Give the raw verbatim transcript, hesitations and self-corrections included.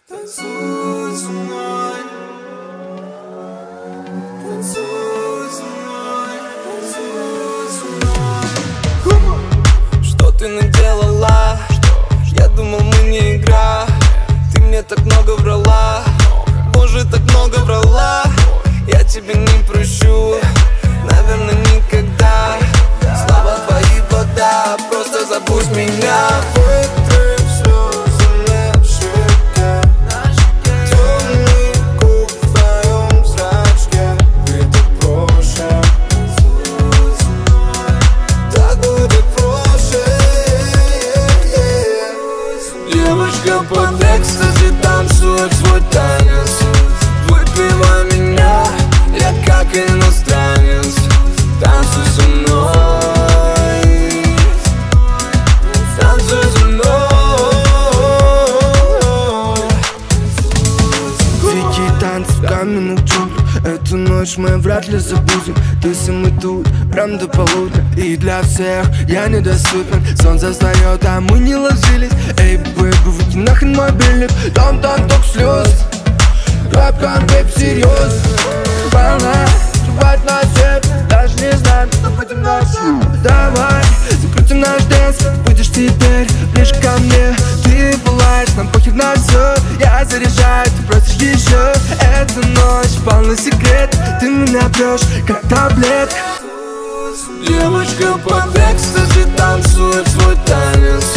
Танцуй со мной, танцуй со мной, танцуй со мной. Что ты наделала? Я думал, мы не игра. Ты мне так много врала, боже, так много врала. Я тебе не прощу, наверное, никогда. Слова твои вода, просто забудь меня. Вытри слезы на щеке, темный круг в твоем зрачке. Ведь проще, так будет проще. Девочка под экстази танцует свой танец. Выпивай меня, я как иностранец. Танцуй со мной, танцуй со мной. Дикие танцы в каменных джунглях. Эту ночь мы вряд ли забудем. Ты со мной тут, прям до полудня. И для всех я недоступен. Солнце встает, а мы не ложились. Эй, бэйби, выкинь нахрен мобильник. Там там ток слез. Рэп-кан, бэйб, серьез. Волна, жевать на север. Даже не знаю, что будем ночью. Давай, закрутим наш дэнс. Будешь теперь ближе ко мне. Ты пылаешь, нам похер на все. Я заряжаю, ты просишь еще. Эта ночь полный секрет. Ты меня пьешь, как таблетка. Девочка под экстази танцует свой танец.